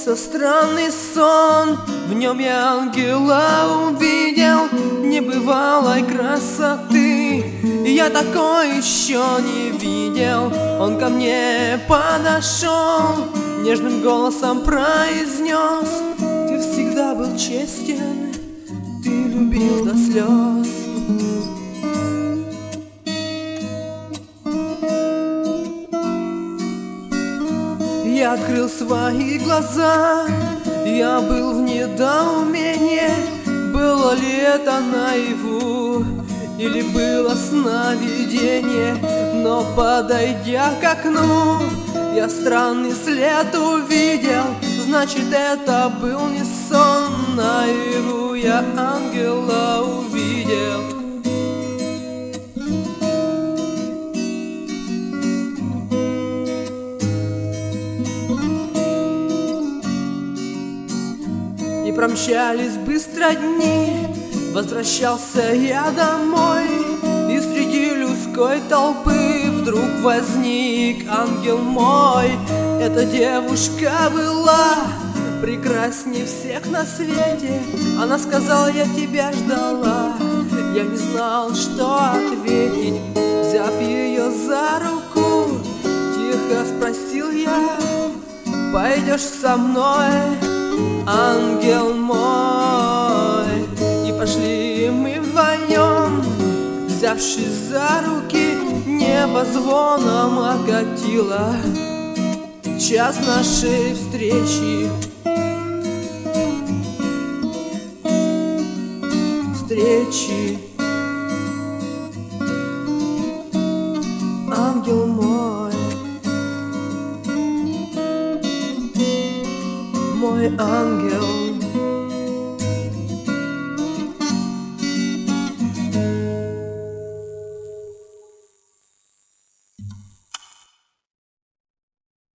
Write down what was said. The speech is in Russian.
снился странный сон, в нем я ангела увидел небывалой красоты. Я такой еще не видел. Он ко мне подошел, нежным голосом произнес: ты всегда был честен, ты любил до слез. Я открыл свои глаза, я был в недоумении. Было ли это наяву, или было сновидение? Но подойдя к окну, я странный след увидел. Значит, это был не сон, наяву я ангела увидел. И промчались быстро дни, возвращался я домой, и среди людской толпы вдруг возник ангел мой. Эта девушка была прекрасней всех на свете. Она сказала: я тебя ждала. Я не знал, что ответить. Взяв ее за руку, тихо спросил я: пойдешь со мной, ангел мой? И пошли мы вдвоем, взявшись за руки. Небо звоном окатило час нашей встречи. Ангел мой, мой ангел.